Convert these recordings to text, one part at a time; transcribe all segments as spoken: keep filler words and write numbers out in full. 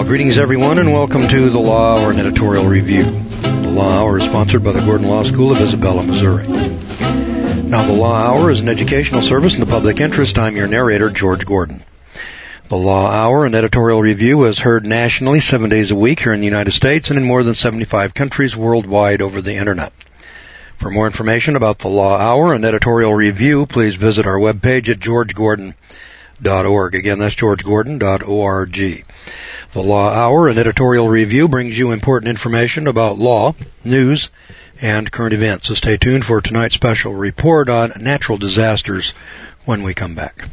Greetings, everyone, and welcome to the Law Hour and Editorial Review. The Law Hour is sponsored by the Gordon Law School of Isabella, Missouri. Now, the Law Hour is an educational service in the public interest. I'm your narrator, George Gordon. The Law Hour and Editorial Review is heard nationally seven days a week here in the United States and in more than seventy-five countries worldwide over the Internet. For more information about the Law Hour and Editorial Review, please visit our webpage at george gordon dot org. Again, that's george gordon dot org. The Law Hour and Editorial Review brings you important information about law, news, and current events. So stay tuned for tonight's special report on natural disasters when we come back.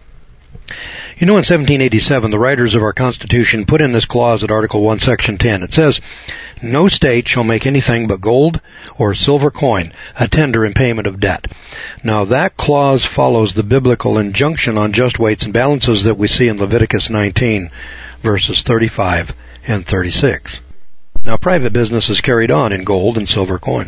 You know, in seventeen eighty-seven, the writers of our Constitution put in this clause at Article one, Section ten. It says, "No state shall make anything but gold or silver coin a tender in payment of debt." Now, that clause follows the biblical injunction on just weights and balances that we see in Leviticus nineteen, verses thirty-five and thirty-six. Now, private business is carried on in gold and silver coin.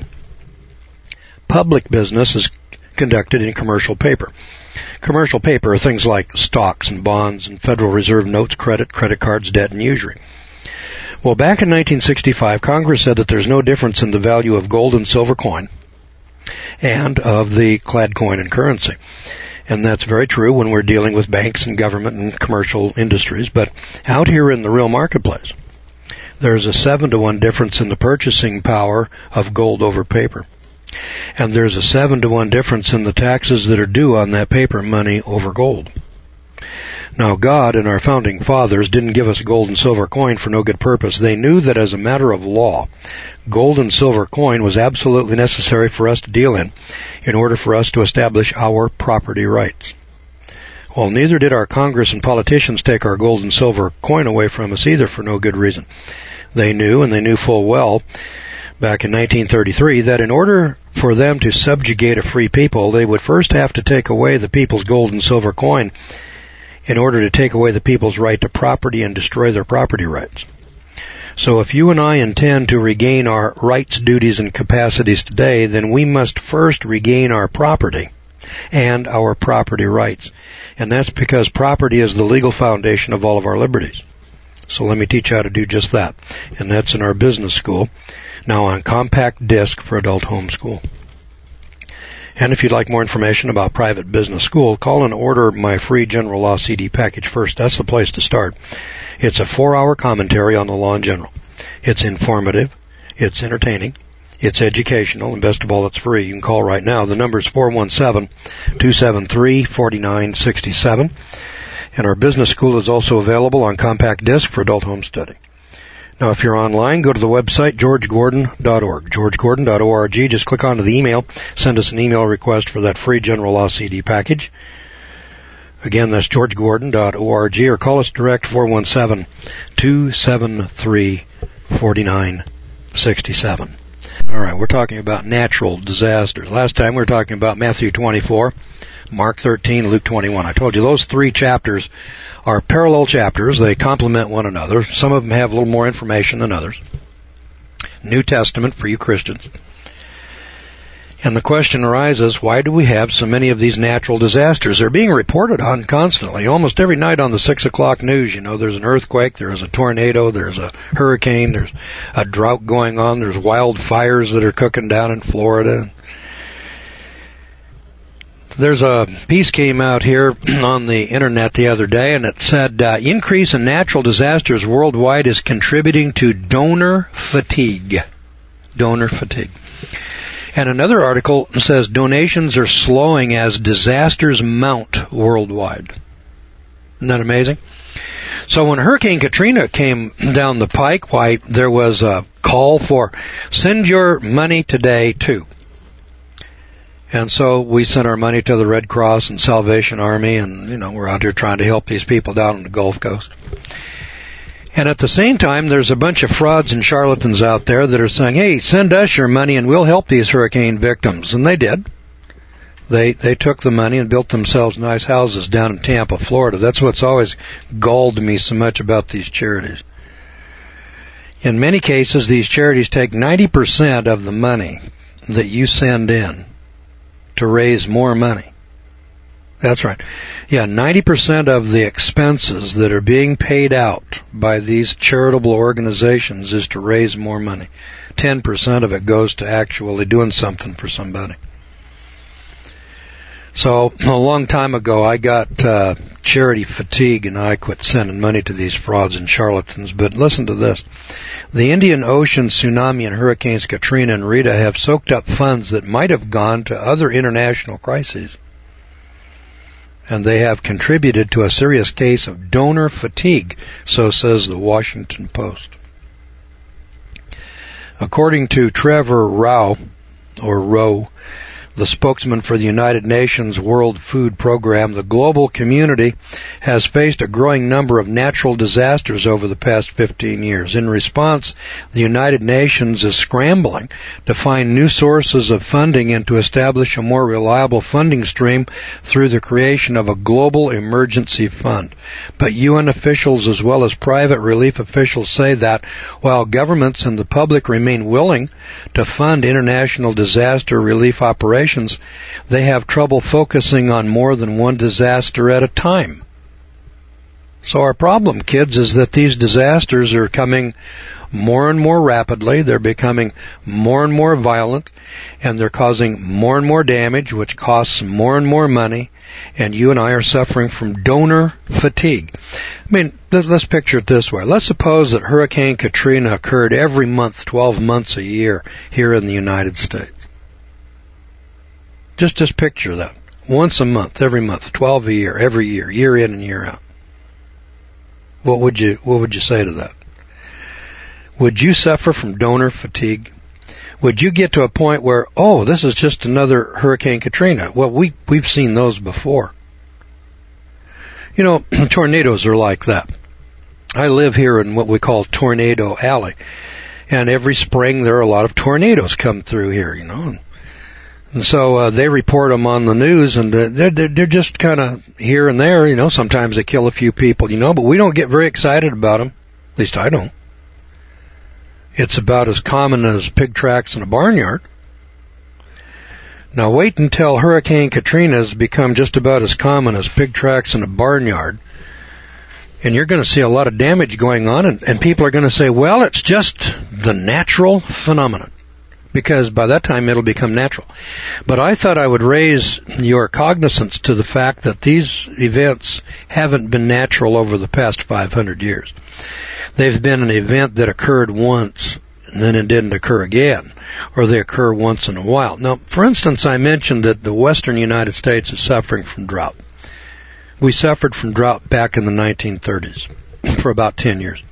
Public business is conducted in commercial paper. Commercial paper are things like stocks and bonds and Federal Reserve notes, credit, credit cards, debt, and usury. Well, back in nineteen sixty-five, Congress said that there's no difference in the value of gold and silver coin and of the clad coin and currency. And that's very true when we're dealing with banks and government and commercial industries. But out here in the real marketplace, there's a seven to one difference in the purchasing power of gold over paper. And there's a seven to one difference in the taxes that are due on that paper money over gold. Now, God and our founding fathers didn't give us gold and silver coin for no good purpose. They knew that as a matter of law, gold and silver coin was absolutely necessary for us to deal in, in order for us to establish our property rights. Well, neither did our Congress and politicians take our gold and silver coin away from us either for no good reason. They knew, and they knew full well, back in nineteen thirty-three, that in order for them to subjugate a free people, they would first have to take away the people's gold and silver coin in order to take away the people's right to property and destroy their property rights. So if you and I intend to regain our rights, duties, and capacities today, then we must first regain our property and our property rights. And that's because property is the legal foundation of all of our liberties. So let me teach you how to do just that. And that's in our business school, now on compact disc for adult homeschool. And if you'd like more information about private business school, call and order my free General Law C D package first. That's the place to start. It's a four-hour commentary on the law in general. It's informative, it's entertaining, it's educational, and best of all, it's free. You can call right now. The number is four one seven, two seven three, four nine six seven. And our business school is also available on compact disc for adult home study. Now, if you're online, go to the website, george gordon dot org. george gordon dot org. Just click onto the email. Send us an email request for that free General Law C D package. Again, that's george gordon dot org, or call us direct, four one seven, two seven three, four nine six seven. All right, we're talking about natural disasters. Last time we were talking about Matthew twenty-four, Mark thirteen, Luke twenty-one. I told you those three chapters are parallel chapters. They complement one another. Some of them have a little more information than others. New Testament for you Christians. And the question arises, why do we have so many of these natural disasters? They're being reported on constantly. Almost every night on the six o'clock news, you know, there's an earthquake, there's a tornado, there's a hurricane, there's a drought going on, there's wildfires that are cooking down in Florida. There's a piece came out here on the internet the other day, and it said, uh, increase in natural disasters worldwide is contributing to donor fatigue. Donor fatigue. And another article says donations are slowing as disasters mount worldwide. Isn't that amazing? So when Hurricane Katrina came down the pike, why, there was a call for send your money today to. And so we sent our money to the Red Cross and Salvation Army, and, you know, we're out here trying to help these people down on the Gulf Coast. And at the same time, there's a bunch of frauds and charlatans out there that are saying, hey, send us your money and we'll help these hurricane victims. And they did. They they took the money and built themselves nice houses down in Tampa, Florida. That's what's always galled me so much about these charities. In many cases, these charities take ninety percent of the money that you send in to raise more money. That's right. Yeah, ninety percent of the expenses that are being paid out by these charitable organizations is to raise more money. ten percent of it goes to actually doing something for somebody. So, a long time ago, I got uh, charity fatigue, and I quit sending money to these frauds and charlatans. But listen to this. The Indian Ocean tsunami and Hurricanes Katrina and Rita have soaked up funds that might have gone to other international crises. And they have contributed to a serious case of donor fatigue, so says the Washington Post. According to Trevor Rao, or Rowe, the spokesman for the United Nations World Food Program, the global community has faced a growing number of natural disasters over the past fifteen years. In response, the United Nations is scrambling to find new sources of funding and to establish a more reliable funding stream through the creation of a global emergency fund. But U N officials as well as private relief officials say that while governments and the public remain willing to fund international disaster relief operations, they have trouble focusing on more than one disaster at a time. So our problem, kids, is that these disasters are coming more and more rapidly. They're becoming more and more violent, and they're causing more and more damage, which costs more and more money, and you and I are suffering from donor fatigue. I mean, let's, let's picture it this way. Let's suppose that Hurricane Katrina occurred every month, twelve months a year here in the United States. Just, just picture that. Once a month, every month, twelve a year, every year, year in and year out. What would you, what would you say to that? Would you suffer from donor fatigue? Would you get to a point where, oh, this is just another Hurricane Katrina? Well, we, we've seen those before. You know, tornadoes are like that. I live here in what we call Tornado Alley. And every spring there are a lot of tornadoes come through here, you know. And so uh, they report them on the news, and uh, they're, they're, they're just kind of here and there, you know. Sometimes they kill a few people, you know, but we don't get very excited about them. At least I don't. It's about as common as pig tracks in a barnyard. Now wait until Hurricane Katrina has become just about as common as pig tracks in a barnyard, and you're going to see a lot of damage going on, and, and people are going to say, well, it's just the natural phenomenon. Because by that time it'll become natural. But I thought I would raise your cognizance to the fact that these events haven't been natural over the past five hundred years. They've been an event that occurred once and then it didn't occur again, or they occur once in a while. Now, for instance, I mentioned that the western United States is suffering from drought. We suffered from drought back in the nineteen thirties for about ten years.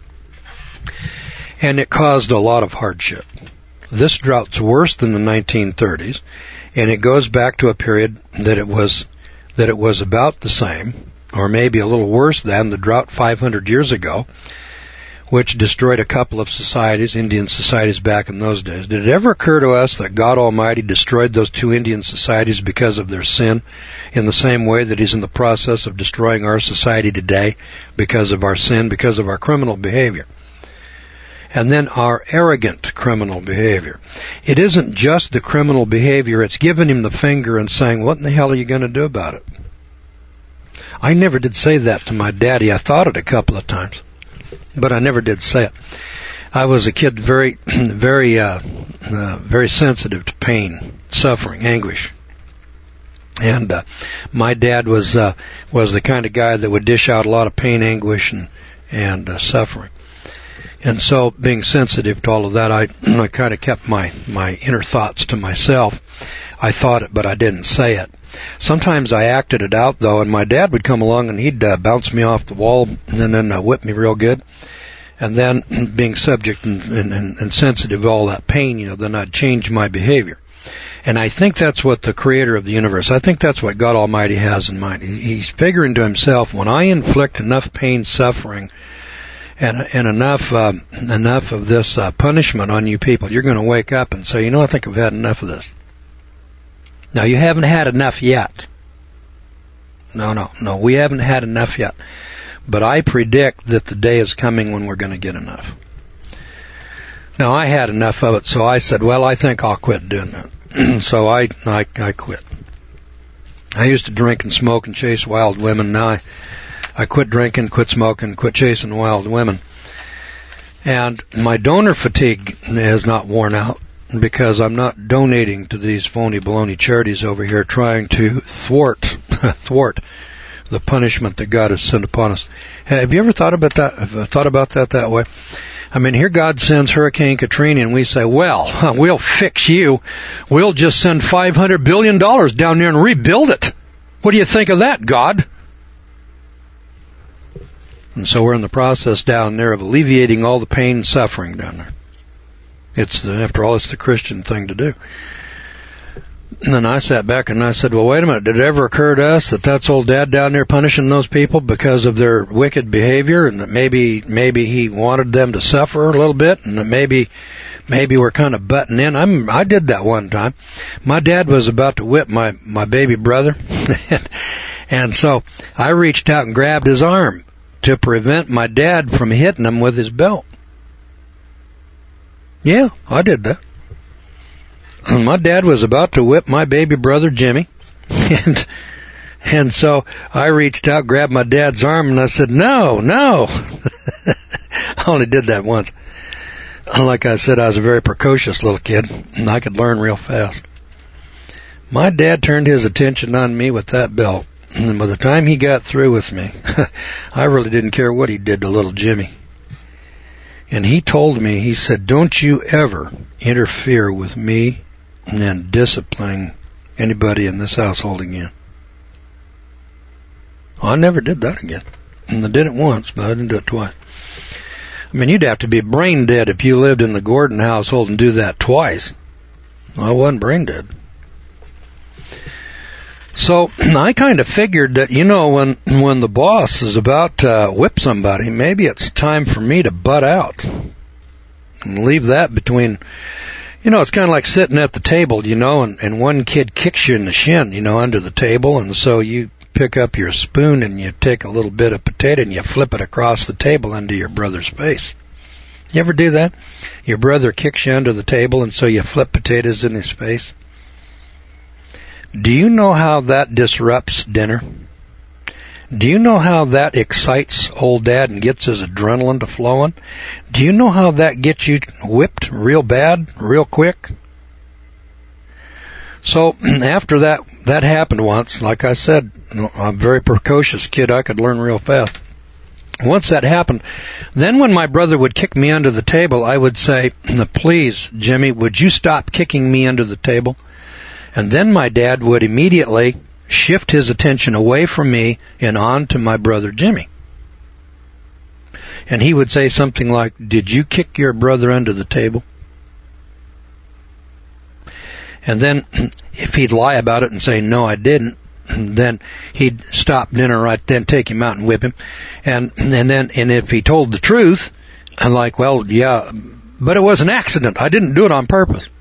And it caused a lot of hardship. This drought's worse than the nineteen thirties, and it goes back to a period that it was that it was about the same, or maybe a little worse than the drought five hundred years ago, which destroyed a couple of societies, Indian societies back in those days. Did it ever occur to us that God Almighty destroyed those two Indian societies because of their sin, in the same way that He's in the process of destroying our society today because of our sin, because of our criminal behavior? And then our arrogant criminal behavior. It isn't just the criminal behavior, it's giving him the finger and saying, what in the hell are you going to do about it? I never did say that to my daddy. I thought it a couple of times, but I never did say it. I was a kid very, very, uh, uh, very sensitive to pain, suffering, anguish. And uh, my dad was uh, was the kind of guy that would dish out a lot of pain, anguish, and, and uh, suffering. And so, being sensitive to all of that, I, I kind of kept my, my inner thoughts to myself. I thought it, but I didn't say it. Sometimes I acted it out, though, and my dad would come along and he'd uh, bounce me off the wall and then uh, whip me real good. And then, being subject and, and, and sensitive to all that pain, you know, then I'd change my behavior. And I think that's what the Creator of the universe, I think that's what God Almighty has in mind. He's figuring to Himself, when I inflict enough pain, suffering, And, and enough, uh, enough of this uh, punishment on you people, you're going to wake up and say, you know, I think I've had enough of this. Now, you haven't had enough yet. No, no, no, we haven't had enough yet. But I predict that the day is coming when we're going to get enough. Now, I had enough of it, so I said, well, I think I'll quit doing that. So I, I, I quit. I used to drink and smoke and chase wild women. Now I, I quit drinking, quit smoking, quit chasing wild women. And my donor fatigue has not worn out because I'm not donating to these phony baloney charities over here trying to thwart, thwart the punishment that God has sent upon us. Have you ever thought about that, thought about that that way? I mean, here God sends Hurricane Katrina and we say, well, we'll fix you. We'll just send five hundred billion dollars down there and rebuild it. What do you think of that, God? And so we're in the process down there of alleviating all the pain and suffering down there. It's the, after all, it's the Christian thing to do. And then I sat back and I said, well, wait a minute. Did it ever occur to us that that's old Dad down there punishing those people because of their wicked behavior, and that maybe maybe he wanted them to suffer a little bit, and that maybe maybe we're kind of butting in? I'm, I did that one time. My dad was about to whip my, my baby brother, and, and so I reached out and grabbed his arm to prevent my dad from hitting him with his belt. Yeah, I did that. My dad was about to whip my baby brother Jimmy, and and so I reached out, grabbed my dad's arm, and I said, no, no. I only did that once. Like I said, I was a very precocious little kid, and I could learn real fast. My dad turned his attention on me with that belt, and by the time he got through with me, I really didn't care what he did to little Jimmy. And he told me, he said, don't you ever interfere with me and disciplining anybody in this household again. Well, I never did that again. And I did it once, but I didn't do it twice. I mean, you'd have to be brain dead if you lived in the Gordon household and do that twice. Well, I wasn't brain dead. So I kind of figured that, you know, when when the boss is about to whip somebody, maybe it's time for me to butt out and leave that between, you know, it's kind of like sitting at the table, you know, and, and one kid kicks you in the shin, you know, under the table, and so you pick up your spoon and you take a little bit of potato and you flip it across the table into your brother's face. You ever do that? Your brother kicks you under the table and so you flip potatoes in his face. Do you know how that disrupts dinner? Do you know how that excites old Dad and gets his adrenaline to flowing? Do you know how that gets you whipped real bad, real quick? So after that, that happened once, like I said, I'm a very precocious kid. I could learn real fast. Once that happened, then when my brother would kick me under the table, I would say, please, Jimmy, would you stop kicking me under the table? And then my dad would immediately shift his attention away from me and on to my brother Jimmy. And he would say something like, did you kick your brother under the table? And then if he'd lie about it and say, no, I didn't, then he'd stop dinner right then, take him out and whip him. And and then and if he told the truth, I'm like, well, yeah, but it was an accident. I didn't do it on purpose.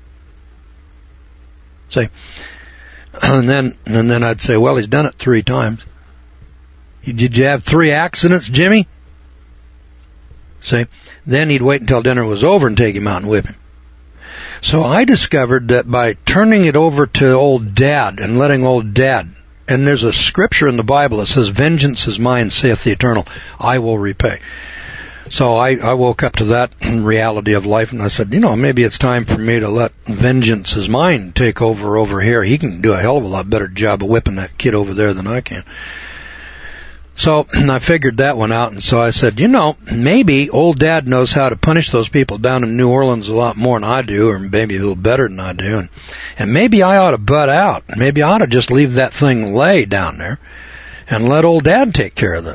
Say, and then and then I'd say, well, he's done it three times. Did you have three accidents, Jimmy? Say, then he'd wait until dinner was over and take him out and whip him. So I discovered that by turning it over to old Dad and letting old Dad, and there's a scripture in the Bible that says, vengeance is mine, saith the Eternal, I will repay. So I, I woke up to that reality of life, and I said, you know, maybe it's time for me to let vengeance is mine take over over here. He can do a hell of a lot better job of whipping that kid over there than I can. So I figured that one out, and so I said, you know, maybe old Dad knows how to punish those people down in New Orleans a lot more than I do, or maybe a little better than I do, and, and maybe I ought to butt out. Maybe I ought to just leave that thing lay down there and let old Dad take care of that.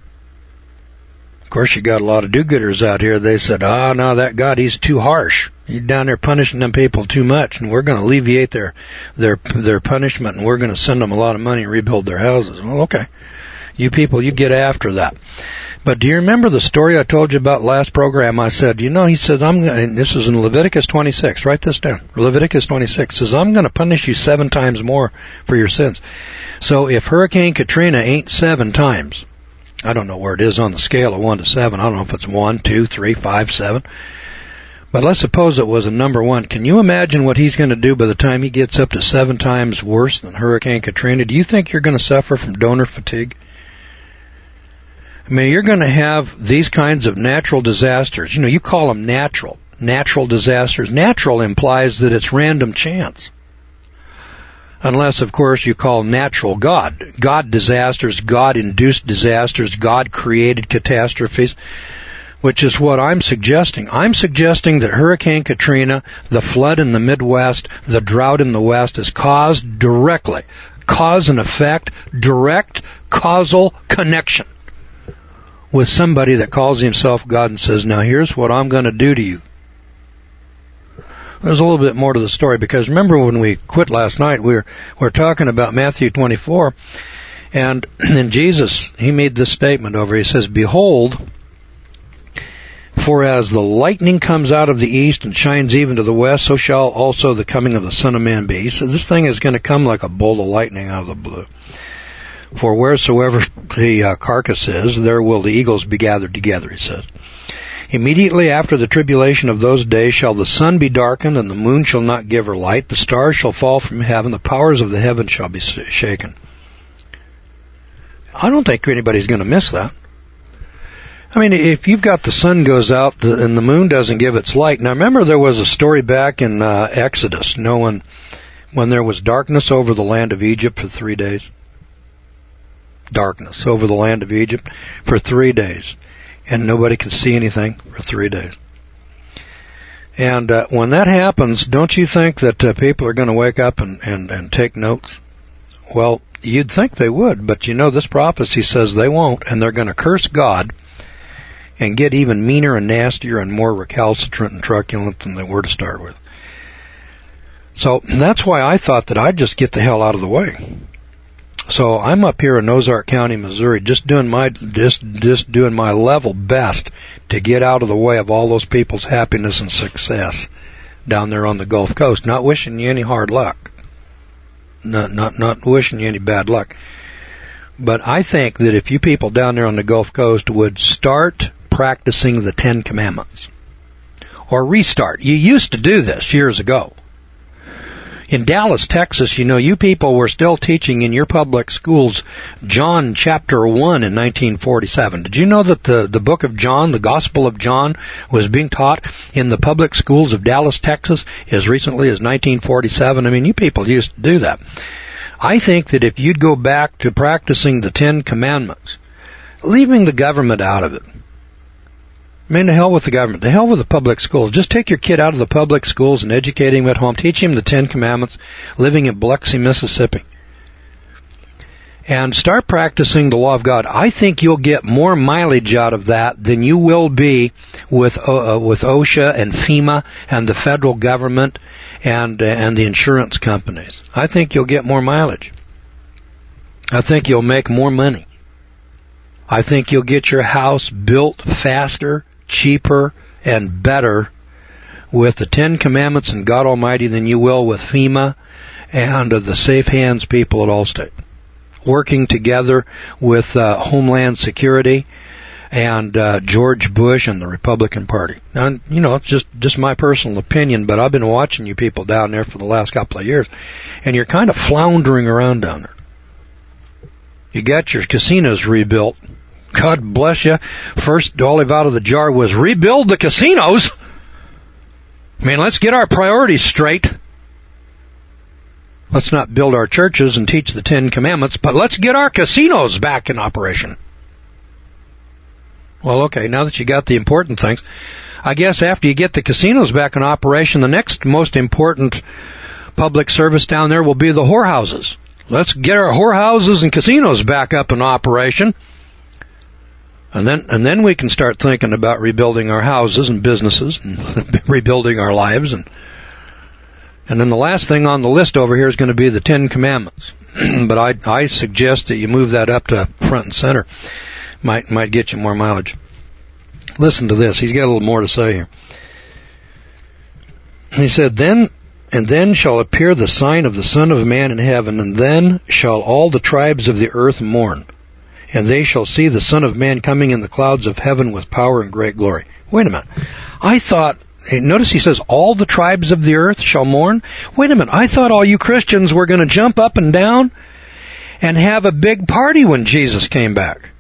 Of course, you got a lot of do-gooders out here. They said, ah, oh, no, that God, he's too harsh. He's down there punishing them people too much, and we're going to alleviate their their their punishment, and we're going to send them a lot of money and rebuild their houses. Well, okay. You people, you get after that. But do you remember the story I told you about last program? I said, you know, he says, I'm going to, this is in Leviticus twenty-six. Write this down. Leviticus twenty-six says, I'm going to punish you seven times more for your sins. So if Hurricane Katrina ain't seven times, I don't know where it is on the scale of one to seven. I don't know if it's one, two, three, five, seven. But let's suppose it was a number one. Can you imagine what he's going to do by the time he gets up to seven times worse than Hurricane Katrina? Do you think you're going to suffer from donor fatigue? I mean, you're going to have these kinds of natural disasters. You know, you call them natural. Natural disasters. Natural implies that it's random chance. Unless, of course, you call natural God. God disasters, God-induced disasters, God-created catastrophes, which is what I'm suggesting. I'm suggesting that Hurricane Katrina, the flood in the Midwest, the drought in the West is caused directly. Cause and effect, direct causal connection with somebody that calls himself God and says, now here's what I'm going to do to you. There's a little bit more to the story, because remember when we quit last night, we were, we were talking about Matthew twenty-four, and then Jesus, he made this statement over, he says, behold, for as the lightning comes out of the east and shines even to the west, so shall also the coming of the Son of Man be. He says this thing is going to come like a bolt of lightning out of the blue. For wheresoever the uh, carcass is, there will the eagles be gathered together, he says. Immediately after the tribulation of those days shall the sun be darkened, and the moon shall not give her light. The stars shall fall from heaven. The powers of the heavens shall be shaken. I don't think anybody's going to miss that. I mean, if you've got the sun goes out and the moon doesn't give its light. Now, remember there was a story back in uh, Exodus, you know, when, when there was darkness over the land of Egypt for three days. Darkness over the land of Egypt for three days. And nobody could see anything for three days. And uh, when that happens, don't you think that uh, people are going to wake up and, and, and take notes? Well, you'd think they would, but you know this prophecy says they won't, and they're going to curse God and get even meaner and nastier and more recalcitrant and truculent than they were to start with. So that's why I thought that I'd just get the hell out of the way. So I'm up here in Ozark County, Missouri, just doing my just just doing my level best to get out of the way of all those people's happiness and success down there on the Gulf Coast. Not wishing you any hard luck. Not not not wishing you any bad luck. But I think that if you people down there on the Gulf Coast would start practicing the Ten Commandments, or restart. You used to do this years ago. In Dallas, Texas, you know, you people were still teaching in your public schools John chapter one in nineteen forty-seven. Did you know that the, the book of John, the Gospel of John, was being taught in the public schools of Dallas, Texas as recently as nineteen forty-seven? I mean, you people used to do that. I think that if you'd go back to practicing the Ten Commandments, leaving the government out of it, I mean, to hell with the government. To hell with the public schools. Just take your kid out of the public schools and educate him at home. Teach him the Ten Commandments, living in Biloxi, Mississippi. And start practicing the law of God. I think you'll get more mileage out of that than you will be with uh, with OSHA and FEMA and the federal government and uh, and the insurance companies. I think you'll get more mileage. I think you'll make more money. I think you'll get your house built faster, cheaper, and better with the Ten Commandments and God Almighty than you will with FEMA and uh, the Safe Hands people at Allstate. Working together with uh, Homeland Security and uh, George Bush and the Republican Party. Now, you know, it's just, just my personal opinion, but I've been watching you people down there for the last couple of years, and you're kind of floundering around down there. You got your casinos rebuilt. God bless you. First olive out of the jar was rebuild the casinos. I mean, let's get our priorities straight. Let's not build our churches and teach the Ten Commandments, but let's get our casinos back in operation. Well, okay, now that you got the important things, I guess after you get the casinos back in operation, the next most important public service down there will be the whorehouses. Let's get our whorehouses and casinos back up in operation. And then, and then we can start thinking about rebuilding our houses and businesses and rebuilding our lives. And, and then the last thing on the list over here is going to be the Ten Commandments. But I, I suggest that you move that up to front and center. Might, might get you more mileage. Listen to this. He's got a little more to say here. He said, then, and then shall appear the sign of the Son of Man in heaven, and then shall all the tribes of the earth mourn. And they shall see the Son of Man coming in the clouds of heaven with power and great glory. Wait a minute. I thought, Notice he says, all the tribes of the earth shall mourn. Wait a minute, I thought all you Christians were going to jump up and down and have a big party when Jesus came back.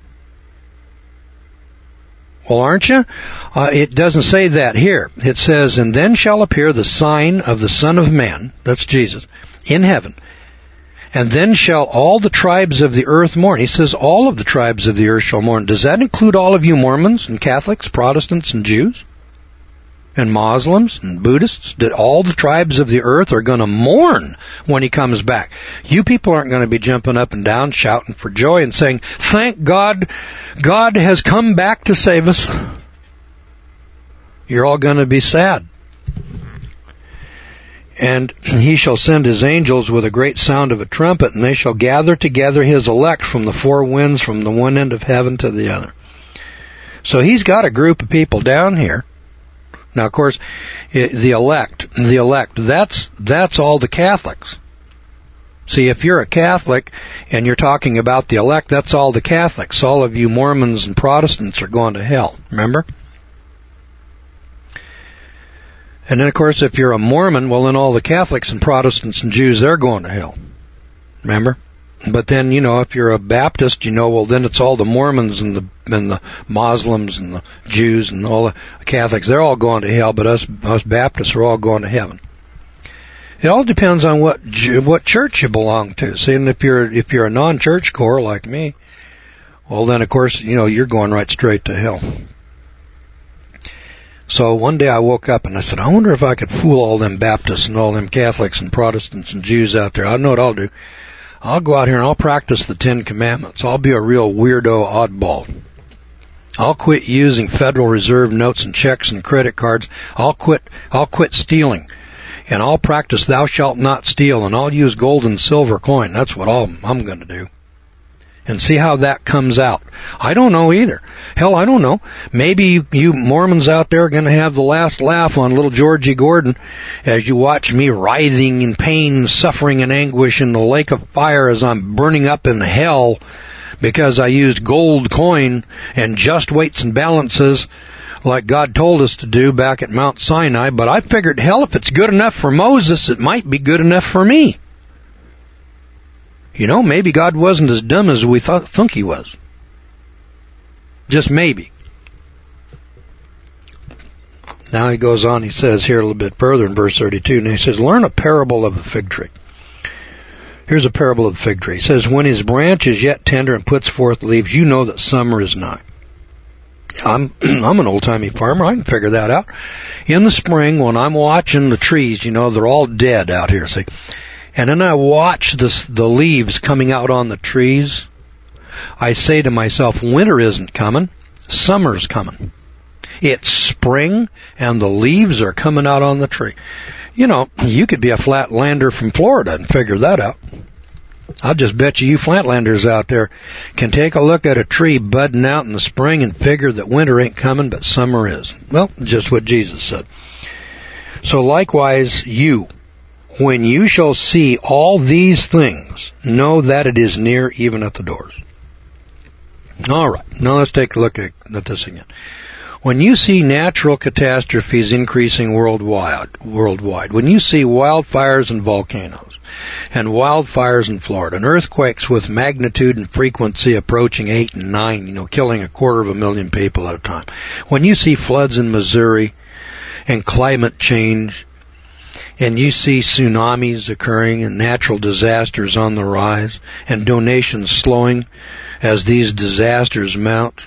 Well, aren't you? Uh, it doesn't say that here. It says, and then shall appear the sign of the Son of Man, that's Jesus, in heaven. And then shall all the tribes of the earth mourn. He says all of the tribes of the earth shall mourn. Does that include all of you Mormons and Catholics, Protestants and Jews? And Muslims and Buddhists? That all the tribes of the earth are going to mourn when he comes back. You people aren't going to be jumping up and down, shouting for joy and saying, thank God, God has come back to save us. You're all going to be sad. And he shall send his angels with a great sound of a trumpet, and they shall gather together his elect from the four winds, from the one end of heaven to the other. So he's got a group of people down here. Now, of course, the elect, the elect, that's, that's all the Catholics. See, if you're a Catholic and you're talking about the elect, that's all the Catholics. All of you Mormons and Protestants are going to hell, remember? And then, of course, if you're a Mormon, well, then all the Catholics and Protestants and Jews, they're going to hell. Remember? But then, you know, if you're a Baptist, you know, well, then it's all the Mormons and the and the Muslims and the Jews and all the Catholics. They're all going to hell, but us us Baptists are all going to heaven. It all depends on what what church you belong to. See, and if you're if you're a non-church core like me, well, then, of course, you know, you're going right straight to hell. So one day I woke up and I said, I wonder if I could fool all them Baptists and all them Catholics and Protestants and Jews out there. I know what I'll do. I'll go out here and I'll practice the Ten Commandments. I'll be a real weirdo oddball. I'll quit using Federal Reserve notes and checks and credit cards. I'll quit, I'll quit stealing. And I'll practice thou shalt not steal, and I'll use gold and silver coin. That's what I'll, I'm going to do. And see how that comes out. I don't know either. Hell, I don't know. Maybe you Mormons out there are going to have the last laugh on little Georgie Gordon as you watch me writhing in pain, suffering and anguish in the lake of fire as I'm burning up in hell because I used gold coin and just weights and balances like God told us to do back at Mount Sinai. But I figured, hell, if it's good enough for Moses, it might be good enough for me. You know, maybe God wasn't as dumb as we thought, think he was. Just maybe. Now he goes on, he says here a little bit further in verse thirty-two, and he says, learn a parable of the fig tree. Here's a parable of the fig tree. He says, when his branch is yet tender and puts forth leaves, you know that summer is nigh. I'm, I'm an old-timey farmer. I can figure that out. In the spring, when I'm watching the trees, you know, they're all dead out here, see. And then I watch this, the leaves coming out on the trees. I say to myself, winter isn't coming. Summer's coming. It's spring, and the leaves are coming out on the tree. You know, you could be a flatlander from Florida and figure that out. I'll just bet you you flatlanders out there can take a look at a tree budding out in the spring and figure that winter ain't coming, but summer is. Well, just what Jesus said. So likewise, you, when you shall see all these things, know that it is near, even at the doors. All right, now let's take a look at, at this again. When you see natural catastrophes increasing worldwide, worldwide, when you see wildfires and volcanoes, and wildfires in Florida, and earthquakes with magnitude and frequency approaching eight and nine, you know, killing a quarter of a million people at a time, when you see floods in Missouri, and climate change, and you see tsunamis occurring and natural disasters on the rise, and donations slowing as these disasters mount,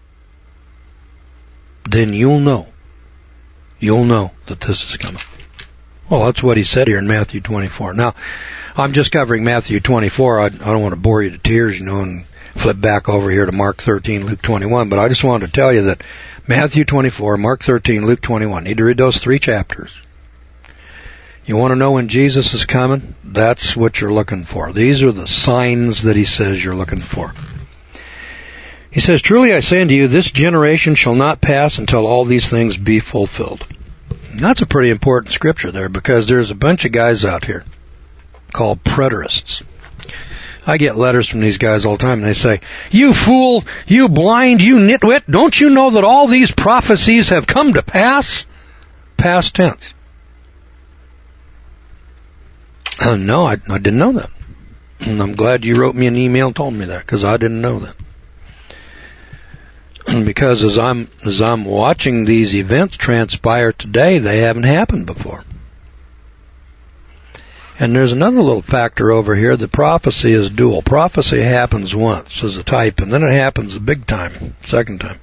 then you'll know, you'll know that this is coming. Well, that's what he said here in Matthew twenty-four. Now, I'm just covering Matthew twenty-four. I, I don't want to bore you to tears, you know, and flip back over here to Mark thirteen, Luke twenty-one, but I just wanted to tell you that Matthew twenty-four, Mark thirteen, Luke twenty-one, need to read those three chapters. You want to know when Jesus is coming? That's what you're looking for. These are the signs that he says you're looking for. He says, truly I say unto you, this generation shall not pass until all these things be fulfilled. That's a pretty important scripture there, because there's a bunch of guys out here called preterists. I get letters from these guys all the time, and they say, you fool, you blind, you nitwit, don't you know that all these prophecies have come to pass? past tense. Uh, no, I, I didn't know that. And I'm glad you wrote me an email and told me that, because I didn't know that. And because as I'm as I'm watching these events transpire today, they haven't happened before. And there's another little factor over here. The prophecy is dual. Prophecy happens once as a type, and then it happens a big time, second time.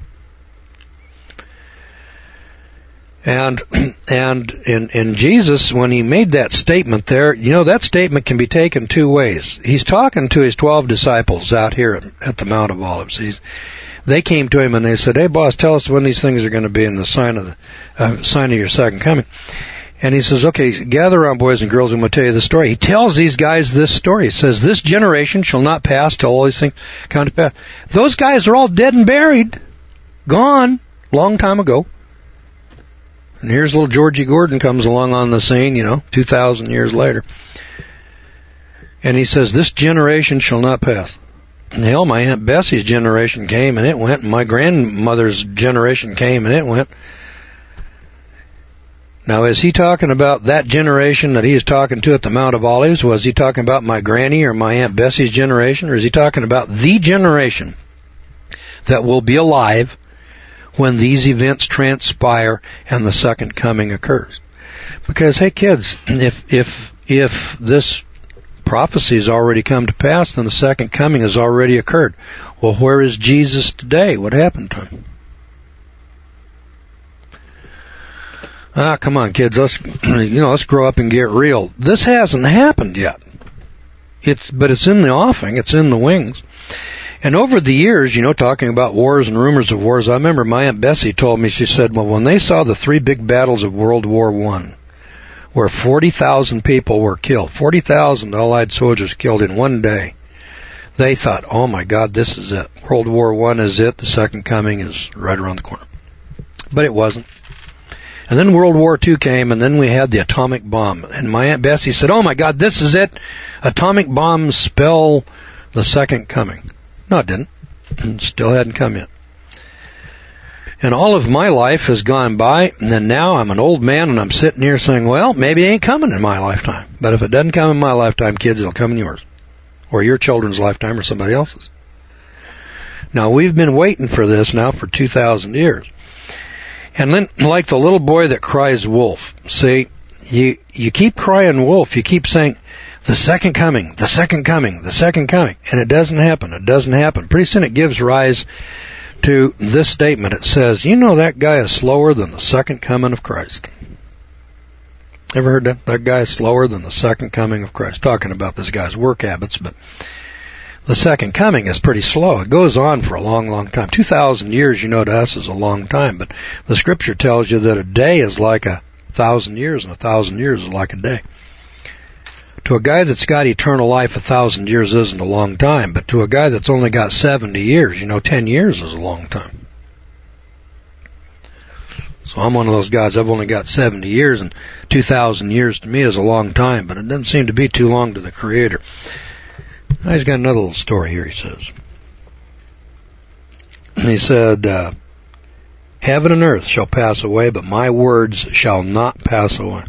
And and in, in Jesus, when he made that statement there, you know, that statement can be taken two ways. He's talking to his twelve disciples out here at the Mount of Olives. He's, they came to him and they said, "Hey, boss, tell us when these things are going to be in the sign of the uh, sign of your second coming." And he says, "Okay, gather around, boys and girls, and we'll tell you the story." He tells these guys this story. He says, "This generation shall not pass till all these things come to pass." Those guys are all dead and buried, gone, long time ago. And here's little Georgie Gordon comes along on the scene, you know, two thousand years later. And he says, "This generation shall not pass." And hell, my Aunt Bessie's generation came and it went, and my grandmother's generation came and it went. Now, is he talking about that generation that he is talking to at the Mount of Olives? Was he talking about my granny or my Aunt Bessie's generation? Or is he talking about the generation that will be alive when these events transpire and the second coming occurs? Because, hey kids, if if if this prophecy has already come to pass, then the second coming has already occurred. Well, where is Jesus today? What happened to him? Ah, come on, kids. Let's you know, let's grow up and get real. This hasn't happened yet. It's but it's in the offing. It's in the wings. And over the years, you know, talking about wars and rumors of wars, I remember my Aunt Bessie told me, she said, well, when they saw the three big battles of World War One, where forty thousand people were killed, forty thousand Allied soldiers killed in one day, they thought, oh my God, this is it. World War One is it. The second coming is right around the corner. But it wasn't. And then World War Two came, and then we had the atomic bomb. And my Aunt Bessie said, oh my God, this is it. Atomic bombs spell the second coming. No, it didn't. It still hadn't come yet. And all of my life has gone by, and then now I'm an old man, and I'm sitting here saying, well, maybe it ain't coming in my lifetime. But if it doesn't come in my lifetime, kids, it'll come in yours. Or your children's lifetime, or somebody else's. Now, we've been waiting for this now for two thousand years. And then, like the little boy that cries wolf, see, you, you keep crying wolf, you keep saying, the second coming, the second coming, the second coming, and it doesn't happen, it doesn't happen. Pretty soon it gives rise to this statement. It says, you know that guy is slower than the second coming of Christ. Ever heard that? That guy is slower than the second coming of Christ. Talking about this guy's work habits, but the second coming is pretty slow. It goes on for a long, long time. Two thousand years, you know, to us is a long time, but the scripture tells you that a day is like a thousand years, and a thousand years is like a day. To a guy that's got eternal life, a thousand years isn't a long time, but to a guy that's only got seventy years, you know, ten years is a long time. So I'm one of those guys, I've only got seventy years, and two thousand years to me is a long time, but it doesn't seem to be too long to the Creator. Now he's got another little story here, he says. He said, uh, heaven and earth shall pass away, but my words shall not pass away.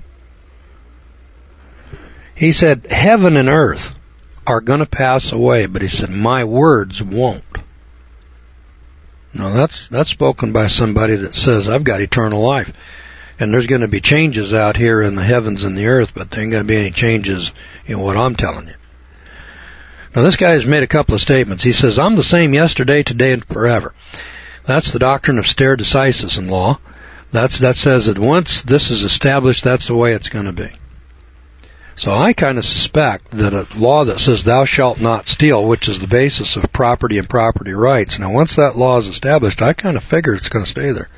He said, heaven and earth are going to pass away, but he said, my words won't. Now that's, that's spoken by somebody that says, I've got eternal life. And there's going to be changes out here in the heavens and the earth, but there ain't going to be any changes in what I'm telling you. Now this guy has made a couple of statements. He says, I'm the same yesterday, today, and forever. That's the doctrine of stare decisis in law. That's, that says that once this is established, that's the way it's going to be. So I kind of suspect that a law that says thou shalt not steal, which is the basis of property and property rights, now once that law is established, I kind of figure it's going to stay there.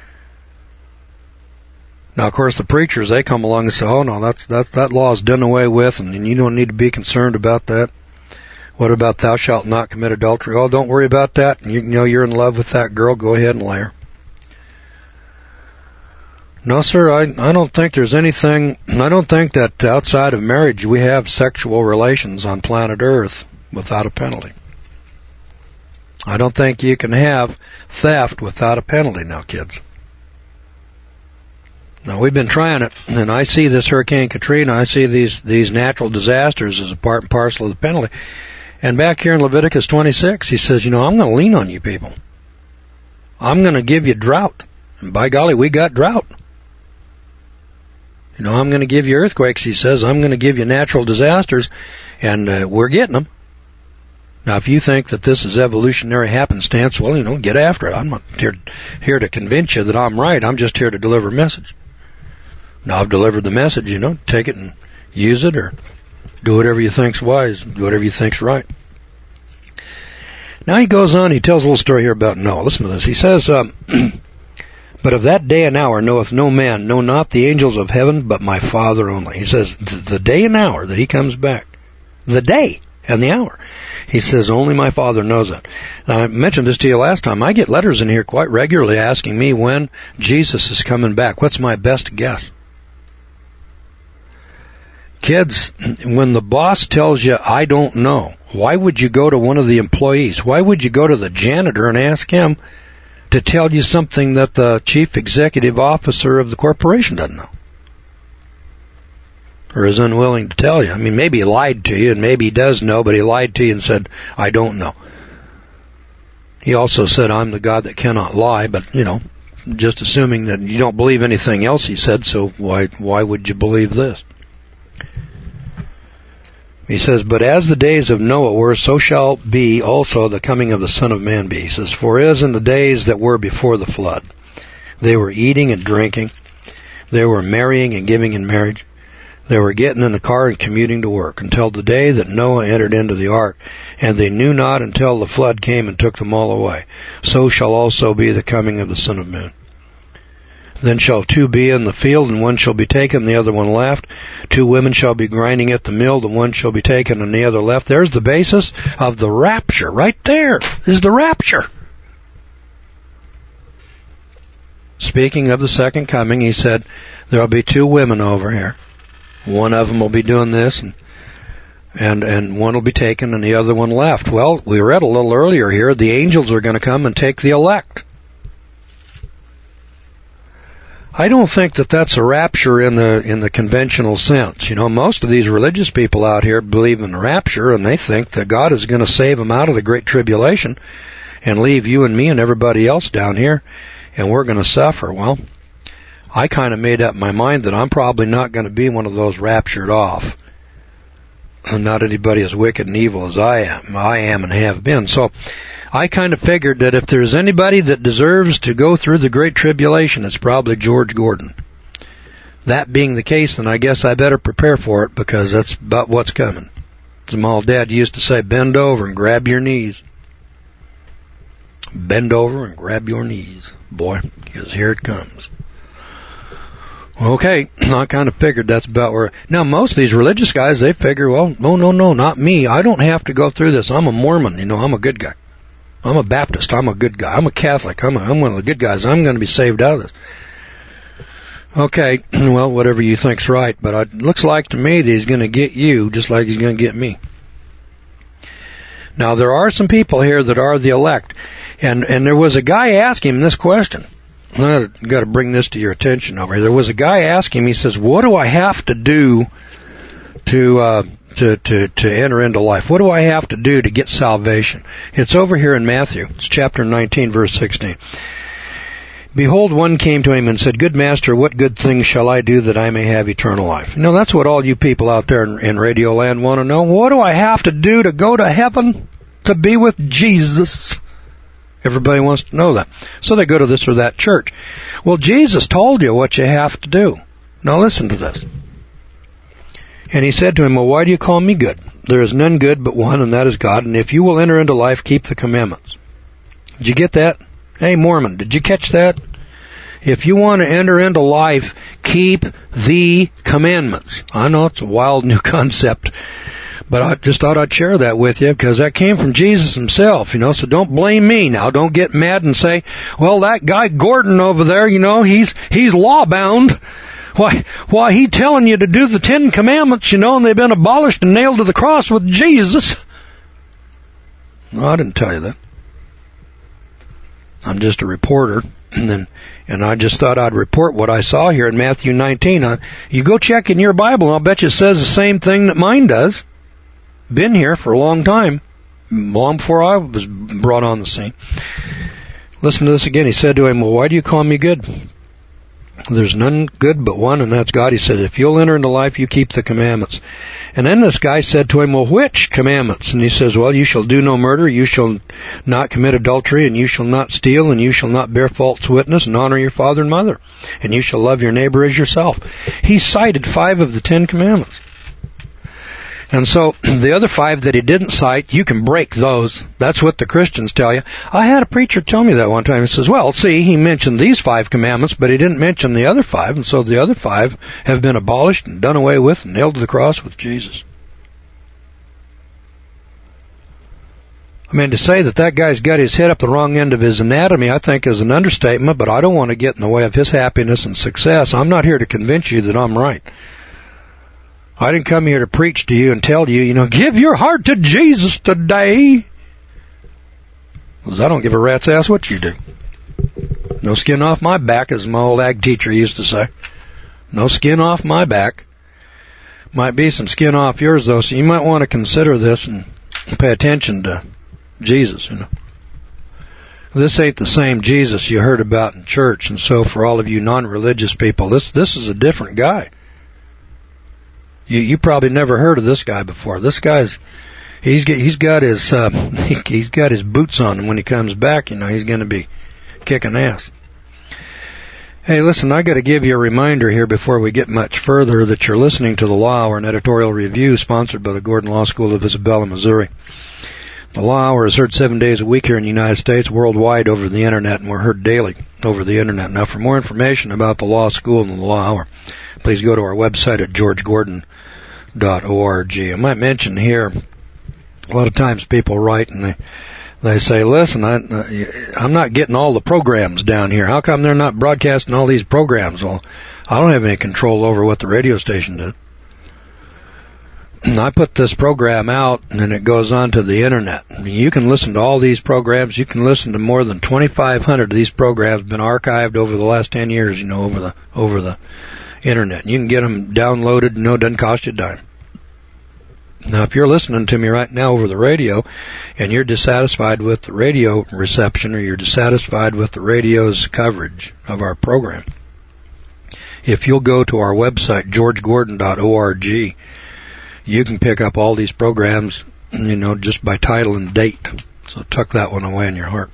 Now, of course, the preachers, they come along and say, oh no, that's, that, that law is done away with, and, and you don't need to be concerned about that. What about thou shalt not commit adultery? Oh, don't worry about that. You know you're in love with that girl, go ahead and lay her. No, sir, I, I don't think there's anything, I don't think that outside of marriage we have sexual relations on planet Earth without a penalty. I don't think you can have theft without a penalty now, kids. Now, we've been trying it, and I see this Hurricane Katrina, I see these, these natural disasters as a part and parcel of the penalty. And back here in Leviticus twenty-six, he says, you know, I'm going to lean on you people. I'm going to give you drought. And by golly, we got drought. You know, I'm going to give you earthquakes, he says. I'm going to give you natural disasters, and uh, we're getting them. Now, if you think that this is evolutionary happenstance, well, you know, get after it. I'm not here, here to convince you that I'm right. I'm just here to deliver a message. Now, I've delivered the message, you know, take it and use it, or do whatever you think's wise, do whatever you think's right. Now he goes on, he tells a little story here about Noah. Listen to this. He says, um, but of that day and hour knoweth no man, no not the angels of heaven, but my Father only. He says, the day and hour that he comes back, the day and the hour, he says, only my Father knows it. Now, I mentioned this to you last time. I get letters in here quite regularly asking me when Jesus is coming back. What's my best guess? Kids, when the boss tells you, I don't know, why would you go to one of the employees? Why would you go to the janitor and ask him to tell you something that the chief executive officer of the corporation doesn't know? Or is unwilling to tell you? I mean, maybe he lied to you, and maybe he does know, but he lied to you and said, I don't know. He also said, I'm the God that cannot lie, but, you know, just assuming that you don't believe anything else he said, so why why would you believe this? He says, but as the days of Noah were, so shall be also the coming of the Son of Man be. He says, for as in the days that were before the flood, they were eating and drinking, they were marrying and giving in marriage, they were getting in the car and commuting to work, until the day that Noah entered into the ark, and they knew not until the flood came and took them all away. So shall also be the coming of the Son of Man. Then shall two be in the field, and one shall be taken, the other one left. Two women shall be grinding at the mill, the one shall be taken, and the other left. There's the basis of the rapture. Right there is the rapture. Speaking of the second coming, he said, there'll be two women over here. One of them will be doing this, and and and one will be taken, and the other one left. Well, we read a little earlier here, the angels are going to come and take the elect. I don't think that that's a rapture in the in the conventional sense. You know, most of these religious people out here believe in the rapture, and they think that God is going to save them out of the Great Tribulation and leave you and me and everybody else down here, and we're going to suffer. Well, I kind of made up my mind that I'm probably not going to be one of those raptured off. And not anybody as wicked and evil as I am. I am and have been. So I kind of figured that if there's anybody that deserves to go through the Great Tribulation, it's probably George Gordon. That being the case, then I guess I better prepare for it, because that's about what's coming. As my old dad used to say, bend over and grab your knees. Bend over and grab your knees, boy, because here it comes. Okay, I kind of figured that's about where... Now, most of these religious guys, they figure, well, no, no, no, not me. I don't have to go through this. I'm a Mormon, you know, I'm a good guy. I'm a Baptist, I'm a good guy. I'm a Catholic, I'm, a, I'm one of the good guys. I'm going to be saved out of this. Okay, well, whatever you think's right, but it looks like to me that he's going to get you just like he's going to get me. Now, there are some people here that are the elect, and, and there was a guy asking him this question. I've got to bring this to your attention over here. There was a guy asking him, he says, what do I have to do to, uh, to, to, to enter into life? What do I have to do to get salvation? It's over here in Matthew. It's chapter nineteen, verse sixteen. Behold, one came to him and said, good master, what good things shall I do that I may have eternal life? You know, that's what all you people out there in, in Radio Land want to know. What do I have to do to go to heaven, to be with Jesus? Everybody wants to know that. So they go to this or that church. Well, Jesus told you what you have to do. Now listen to this. And he said to him, well, why do you call me good? There is none good but one, and that is God. And if you will enter into life, keep the commandments. Did you get that? Hey, Mormon, did you catch that? If you want to enter into life, keep the commandments. I know it's a wild new concept, but I just thought I'd share that with you, because that came from Jesus himself, you know, so don't blame me now. Don't get mad and say, well, that guy Gordon over there, you know, he's he's law-bound. Why, why, he telling you to do the Ten Commandments, you know, and they've been abolished and nailed to the cross with Jesus. No, I didn't tell you that. I I'm just a reporter, and then, and I just thought I'd report what I saw here in Matthew nineteen. Uh, you go check in your Bible, and I'll bet you it says the same thing that mine does. Been here for a long time, long before I was brought on the scene. Listen to this again. He said to him, well, why do you call me good? There's none good but one, and that's God. He said, if you'll enter into life, you keep the commandments. And then this guy said to him, well, which commandments? And he says, well, you shall do no murder, you shall not commit adultery, and you shall not steal, and you shall not bear false witness, and honor your father and mother, and you shall love your neighbor as yourself. He cited five of the Ten Commandments. And so the other five that he didn't cite, you can break those. That's what the Christians tell you. I had a preacher tell me that one time. He says, well, see, he mentioned these five commandments, but he didn't mention the other five, and so the other five have been abolished and done away with and nailed to the cross with Jesus. I mean, to say that that guy's got his head up the wrong end of his anatomy, I think is an understatement, but I don't want to get in the way of his happiness and success. I'm not here to convince you that I'm right. I didn't come here to preach to you and tell you, you know, give your heart to Jesus today. Because I don't give a rat's ass what you do. No skin off my back, as my old ag teacher used to say. No skin off my back. Might be some skin off yours, though, so you might want to consider this and pay attention to Jesus, you know. This ain't the same Jesus you heard about in church, and so for all of you non-religious people, this this is a different guy. You, you probably never heard of this guy before. This guy's, he's got, he's got his, uh, he, he's got his boots on, and when he comes back, you know, he's going to be kicking ass. Hey, listen, I got to give you a reminder here before we get much further that you're listening to the Law Hour, an editorial review sponsored by the Gordon Law School of Isabella, Missouri. The Law Hour is heard seven days a week here in the United States, worldwide over the Internet, and we're heard daily over the Internet. Now, for more information about the Law School and the Law Hour, please go to our website at george gordon dot org. I might mention here, a lot of times people write and they they say, listen, I, I'm not getting all the programs down here. How come they're not broadcasting all these programs? Well, I don't have any control over what the radio station did. I put this program out, and then it goes on to the Internet. I mean, you can listen to all these programs. You can listen to more than twenty-five hundred of these programs been archived over the last ten years, you know, over the over the Internet. You can get them downloaded, no, it doesn't cost you a dime. Now, if you're listening to me right now over the radio, and you're dissatisfied with the radio reception, or you're dissatisfied with the radio's coverage of our program, if you'll go to our website, george gordon dot org, you can pick up all these programs, you know, just by title and date. So tuck that one away in your heart.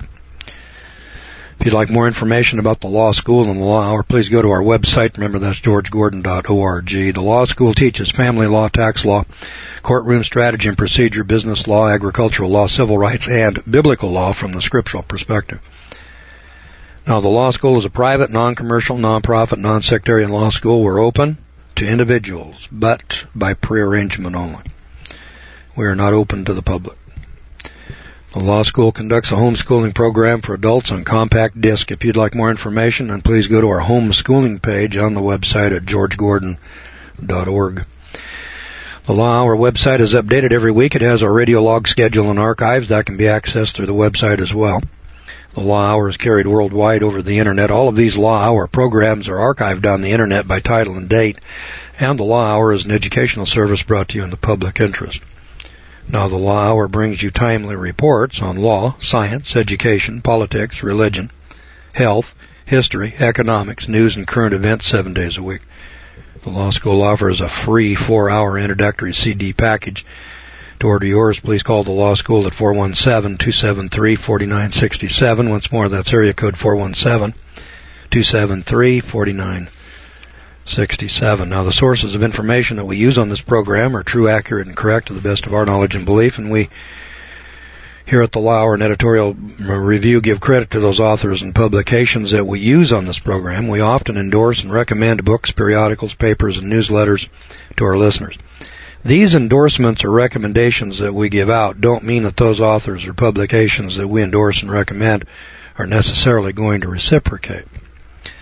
If you'd like more information about the Law School and the Law Hour, please go to our website. Remember, that's george gordon dot org. The Law School teaches family law, tax law, courtroom strategy and procedure, business law, agricultural law, civil rights, and biblical law from the scriptural perspective. Now, the Law School is a private, non-commercial, non-profit, non-sectarian law school. We're open to individuals, but by prearrangement only. We are not open to the public. The Law School conducts a homeschooling program for adults on compact disc. If you'd like more information, then please go to our homeschooling page on the website at george gordon dot org. The Law Hour website is updated every week. It has our radio log schedule and archives that can be accessed through the website as well. The Law Hour is carried worldwide over the Internet. All of these Law Hour programs are archived on the Internet by title and date, and the Law Hour is an educational service brought to you in the public interest. Now, the Law Hour brings you timely reports on law, science, education, politics, religion, health, history, economics, news, and current events seven days a week. The Law School offers a free four-hour introductory C D package. To order yours, please call the Law School at four one seven, two seven three, four nine six seven. Once more, that's area code four one seven, two seven three, four nine six seven. Now, the sources of information that we use on this program are true, accurate, and correct to the best of our knowledge and belief, and we here at the Law Hour and Editorial Review give credit to those authors and publications that we use on this program. We often endorse and recommend books, periodicals, papers, and newsletters to our listeners. These endorsements or recommendations that we give out don't mean that those authors or publications that we endorse and recommend are necessarily going to reciprocate.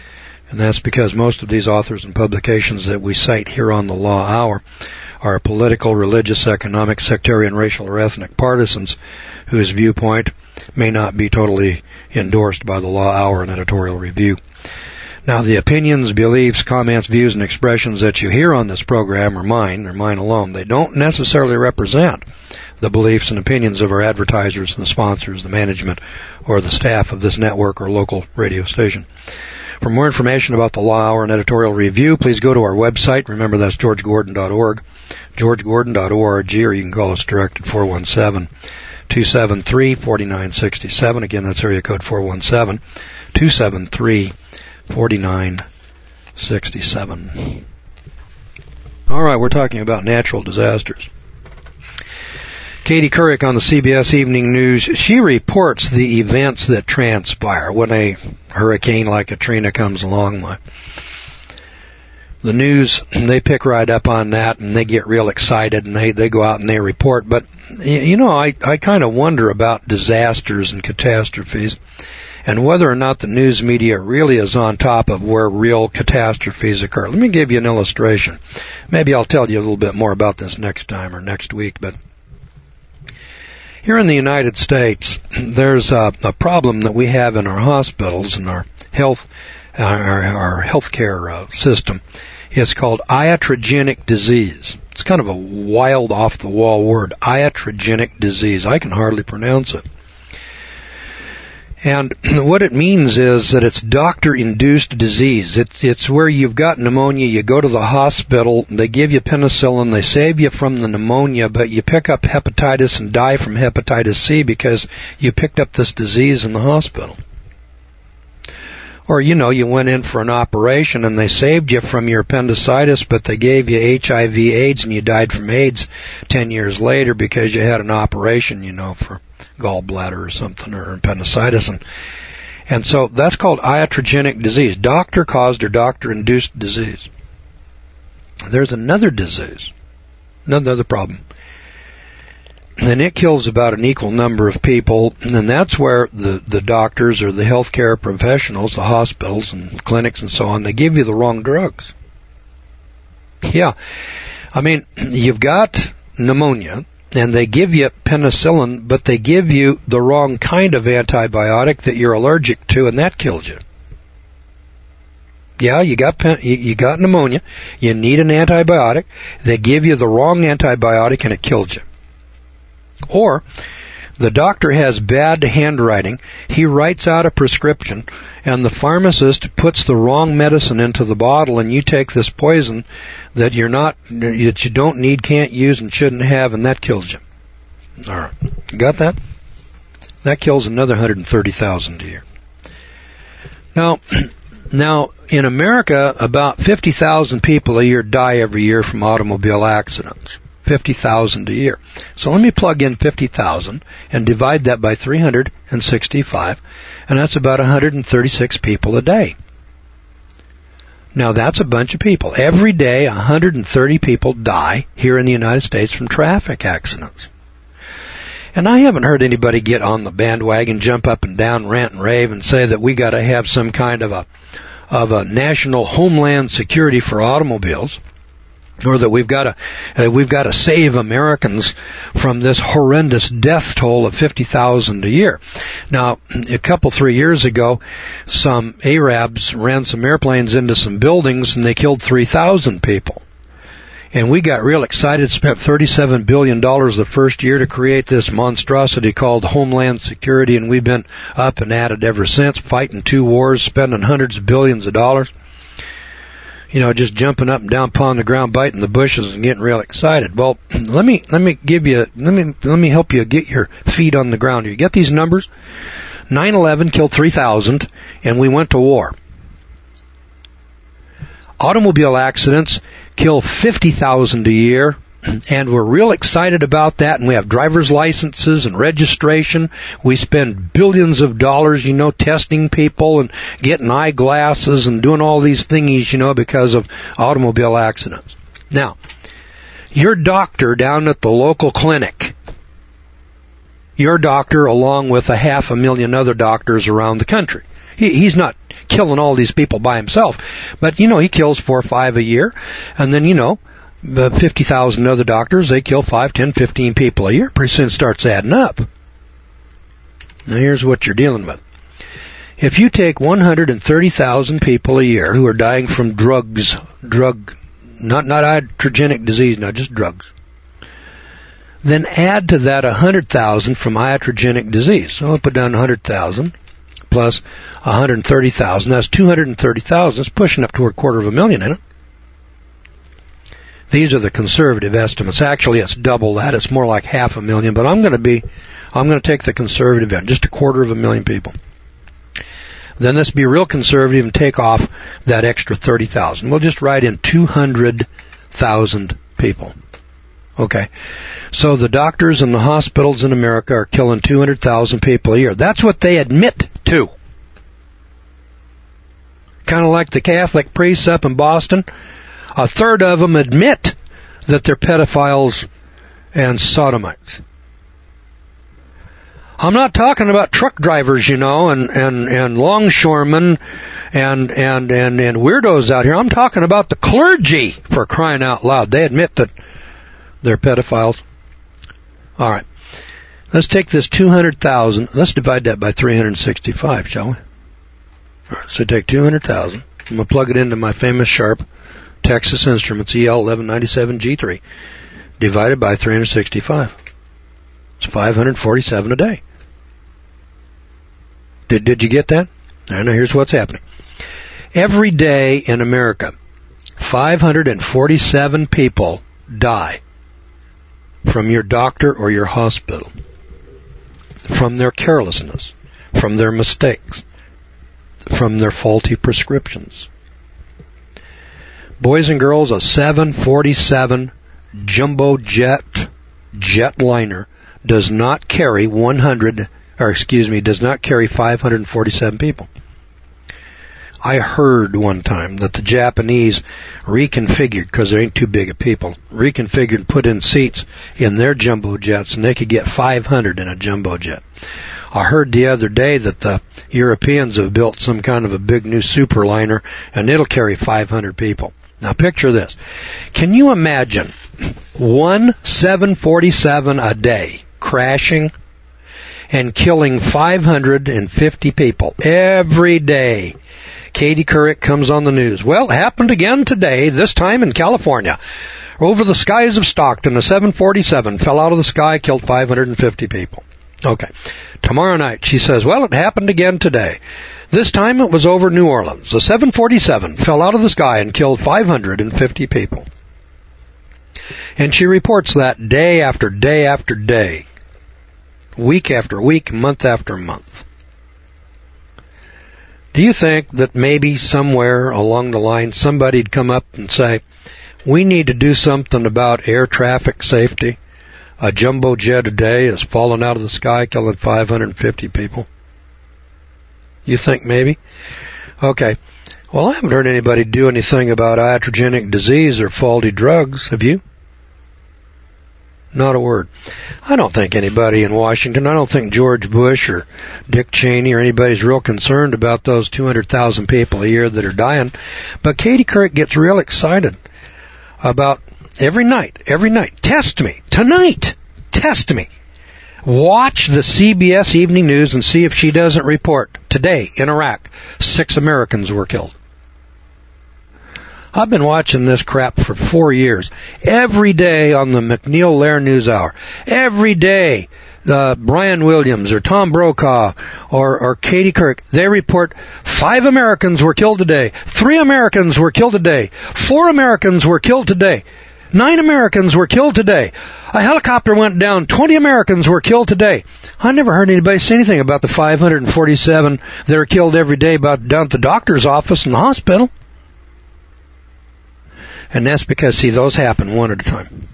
And that's because most of these authors and publications that we cite here on the Law Hour are political, religious, economic, sectarian, racial, or ethnic partisans whose viewpoint may not be totally endorsed by the Law Hour and Editorial Review. Now, the opinions, beliefs, comments, views, and expressions that you hear on this program are mine. They're mine alone. They don't necessarily represent the beliefs and opinions of our advertisers and the sponsors, the management, or the staff of this network or local radio station. For more information about the Law Hour and Editorial Review, please go to our website. Remember, that's george gordon dot org, george gordon dot org, or you can call us direct at four one seven, two seven three, four nine six seven. Again, that's area code four one seven, two seven three, four nine six seven. All right, we're talking about natural disasters. Katie Couric on the C B S Evening News, she reports the events that transpire when a hurricane like Katrina comes along. The news, they pick right up on that, and they get real excited, and they, they go out and they report. But, you know, I, I kind of wonder about disasters and catastrophes and whether or not the news media really is on top of where real catastrophes occur. Let me give you an illustration. Maybe I'll tell you a little bit more about this next time or next week, but here in the United States, there's a, a problem that we have in our hospitals and our health, our, our healthcare uh, system. It's called iatrogenic disease. It's kind of a wild, off-the-wall word, iatrogenic disease. I can hardly pronounce it. And what it means is that it's doctor-induced disease. It's, it's where you've got pneumonia, you go to the hospital, they give you penicillin, they save you from the pneumonia, but you pick up hepatitis and die from hepatitis C because you picked up this disease in the hospital. Or, you know, you went in for an operation and they saved you from your appendicitis, but they gave you H I V AIDS and you died from AIDS ten years later because you had an operation, you know, for gallbladder or something, or appendicitis. And, and so that's called iatrogenic disease, doctor-caused or doctor-induced disease. There's another disease, another problem. And it kills about an equal number of people, and that's where the, the doctors or the healthcare professionals, the hospitals and clinics and so on, they give you the wrong drugs. Yeah. I mean, you've got pneumonia, and they give you penicillin, but they give you the wrong kind of antibiotic that you're allergic to, and that kills you. Yeah, you got pen, you, you got pneumonia, you need an antibiotic, they give you the wrong antibiotic, and it kills you. Or the doctor has bad handwriting, he writes out a prescription, and the pharmacist puts the wrong medicine into the bottle, and you take this poison that you're not, that you don't need, can't use, and shouldn't have, and that kills you. All right, you got that? That kills another one hundred thirty thousand a year. Now, now in America, about fifty thousand people a year die every year from automobile accidents. fifty thousand a year. So let me plug in fifty thousand and divide that by three hundred sixty-five, and that's about one hundred thirty-six people a day. Now that's a bunch of people. Every day, one hundred thirty people die here in the United States from traffic accidents. And I haven't heard anybody get on the bandwagon, jump up and down, rant and rave, and say that we got to have some kind of a of a national homeland security for automobiles, or that we've got to uh, we've got to save Americans from this horrendous death toll of fifty thousand a year. Now, a couple three years ago, some Arabs ran some airplanes into some buildings and they killed three thousand people. And we got real excited, spent thirty-seven billion dollars the first year to create this monstrosity called Homeland Security, and we've been up and at it ever since, fighting two wars, spending hundreds of billions of dollars. You know, just jumping up and down upon the ground, biting the bushes and getting real excited. Well, let me, let me give you, let me, let me help you get your feet on the ground here. You get these numbers? nine eleven killed three thousand, and we went to war. Automobile accidents kill fifty thousand a year, and we're real excited about that, and we have driver's licenses and registration. We spend billions of dollars, you know, testing people and getting eyeglasses and doing all these thingies, you know, because of automobile accidents. Now, your doctor down at the local clinic, your doctor along with a half a million other doctors around the country, he, he's not killing all these people by himself. But, you know, he kills four or five a year. And then, you know, fifty thousand other doctors, they kill five, ten, fifteen people a year. Pretty soon it starts adding up. Now here's what you're dealing with. If you take one hundred thirty thousand people a year who are dying from drugs, drug, not, not iatrogenic disease, no, just drugs, then add to that one hundred thousand from iatrogenic disease. So I'll put down one hundred thousand plus one hundred thirty thousand. That's two hundred thirty thousand. It's pushing up toward a quarter of a million, isn't it? These are the conservative estimates. Actually, it's double that. It's more like half a million, but I'm going to be, I'm going to take the conservative end, just a quarter of a million people. Then let's be real conservative and take off that extra thirty thousand. We'll just write in two hundred thousand people. Okay. So the doctors and the hospitals in America are killing two hundred thousand people a year. That's what they admit to. Kind of like the Catholic priests up in Boston. A third of them admit that they're pedophiles and sodomites. I'm not talking about truck drivers, you know, and, and, and longshoremen and, and, and, and weirdos out here. I'm talking about the clergy, for crying out loud. They admit that they're pedophiles. All right. Let's take this two hundred thousand. Let's divide that by three hundred sixty-five, shall we? All right, so take two hundred thousand. I'm going to plug it into my famous Sharp Texas Instruments E L eleven ninety-seven G three divided by three hundred sixty-five. It's five hundred forty-seven a day. Did, did you get that? I know, here's what's happening. Every day in America, five hundred forty-seven people die from your doctor or your hospital, from their carelessness, from their mistakes, from their faulty prescriptions. Boys and girls, a seven forty-seven jumbo jet jetliner does not carry one hundred, or excuse me, does not carry five hundred forty-seven people. I heard one time that the Japanese reconfigured, because there ain't too big of people, reconfigured and put in seats in their jumbo jets, and they could get five hundred in a jumbo jet. I heard the other day that the Europeans have built some kind of a big new superliner, and it'll carry five hundred people. Now picture this. Can you imagine one seven forty-seven a day crashing and killing five hundred fifty people every day? Katie Couric comes on the news. Well, it happened again today, this time in California. Over the skies of Stockton, a seven forty-seven fell out of the sky, killed five hundred fifty people. Okay. Tomorrow night, she says, well, it happened again today. This time it was over New Orleans. A seven forty-seven fell out of the sky and killed five hundred fifty people. And she reports that day after day after day, week after week, month after month. Do you think that maybe somewhere along the line somebody'd come up and say, we need to do something about air traffic safety? A jumbo jet a day is falling out of the sky, killing five hundred fifty people. You think maybe? Okay. Well, I haven't heard anybody do anything about iatrogenic disease or faulty drugs. Have you? Not a word. I don't think anybody in Washington, I don't think George Bush or Dick Cheney or anybody's real concerned about those two hundred thousand people a year that are dying. But Katie Couric gets real excited about every night, every night. Test me. Tonight. Test me. Watch the C B S Evening News and see if she doesn't report. Today, in Iraq, six Americans were killed. I've been watching this crap for four years. Every day on the McNeil Lehrer News Hour. Every day, uh, Brian Williams or Tom Brokaw or, or Katie Couric, they report five Americans were killed today. Three Americans were killed today. Four Americans were killed today. Nine Americans were killed today. A helicopter went down. Twenty Americans were killed today. I never heard anybody say anything about the five hundred forty-seven that are killed every day about down at the doctor's office and the hospital. And that's because, see, those happen one at a time.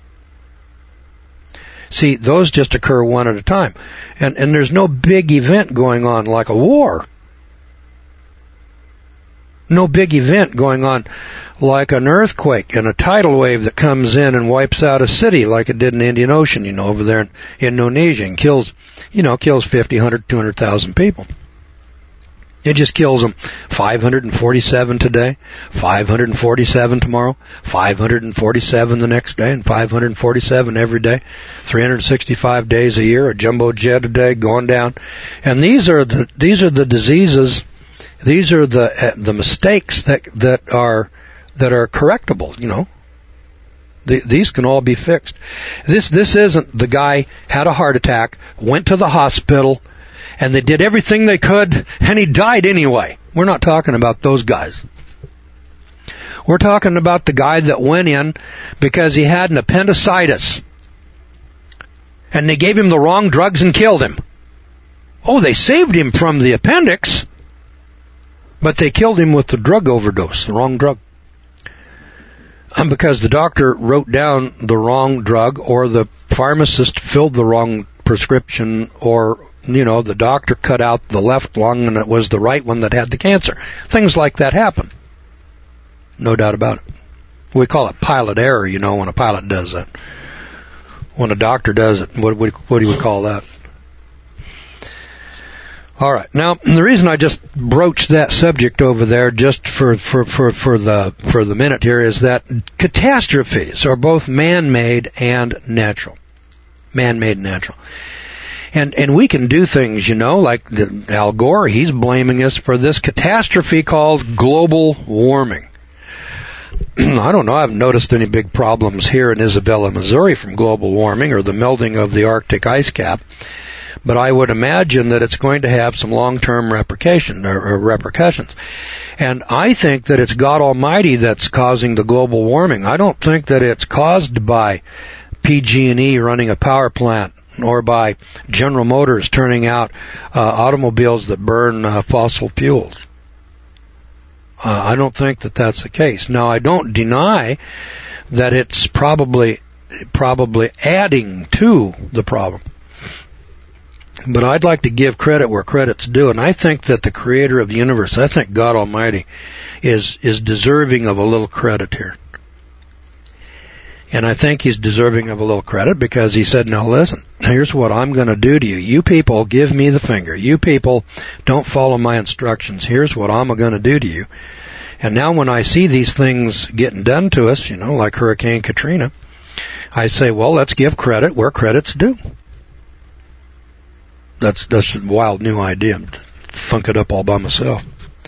See, those just occur one at a time. And, and there's no big event going on like a war. No big event going on like an earthquake and a tidal wave that comes in and wipes out a city like it did in the Indian Ocean, you know, over there in Indonesia and kills, you know, kills fifty, one hundred, two hundred thousand people. It just kills them. five hundred forty-seven today, five hundred forty-seven tomorrow, five hundred forty-seven the next day, and five hundred forty-seven every day. three hundred sixty-five days a year, a jumbo jet a day going down. And these are the these are the diseases, these are the uh, the mistakes that that are that are correctable, you know. The, these can all be fixed. This this isn't the guy had a heart attack, went to the hospital, and they did everything they could, and he died anyway. We're not talking about those guys. We're talking about the guy that went in because he had an appendicitis, and they gave him the wrong drugs and killed him. Oh, they saved him from the appendix, but they killed him with the drug overdose, the wrong drug. Um, because the doctor wrote down the wrong drug, or the pharmacist filled the wrong prescription, or, you know, the doctor cut out the left lung and it was the right one that had the cancer. Things like that happen. No doubt about it. We call it pilot error, you know, when a pilot does that. When a doctor does it, what, what, what do we call that? All right. Now, the reason I just broached that subject over there just for, for, for, for the for the minute here is that catastrophes are both man-made and natural. Man-made and natural. And and we can do things, you know, like the, Al Gore, he's blaming us for this catastrophe called global warming. I don't know, I haven't noticed any big problems here in Isabella, Missouri from global warming or the melting of the Arctic ice cap. But I would imagine that it's going to have some long-term repercussion, or, or repercussions. And I think that it's God Almighty that's causing the global warming. I don't think that it's caused by P G and E running a power plant or by General Motors turning out uh, automobiles that burn uh, fossil fuels. Uh, I don't think that that's the case. Now, I don't deny that it's probably probably adding to the problem. But I'd like to give credit where credit's due, and I think that the creator of the universe, I think God Almighty, is is deserving of a little credit here. And I think he's deserving of a little credit because he said, now listen, here's what I'm going to do to you. You people give me the finger. You people don't follow my instructions. Here's what I'm going to do to you. And now when I see these things getting done to us, you know, like Hurricane Katrina, I say, well, let's give credit where credit's due. That's that's a wild new idea. Funk it up all by myself.